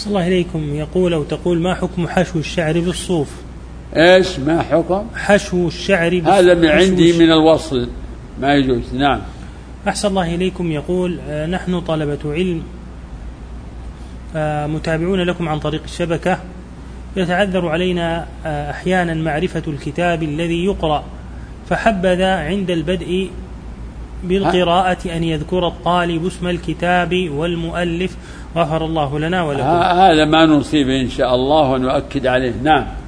صلى الله إليكم يقول أو تقول: ما حكم حشو الشعر بالصوف؟ إيش ما حكم حشو الشعر بالصوف؟ هذا من عندي من الوصل، ما يجوز. نعم. أحسن الله إليكم يقول: نحن طلبة علم متابعون لكم عن طريق الشبكة، يتعذر علينا أحيانا معرفة الكتاب الذي يقرأ، فحبذا عند البدء بالقراءة أن يذكر الطالب اسم الكتاب والمؤلف، غفر الله لنا ولكم. هذا ما نصيب إن شاء الله ونؤكد عليه. نعم.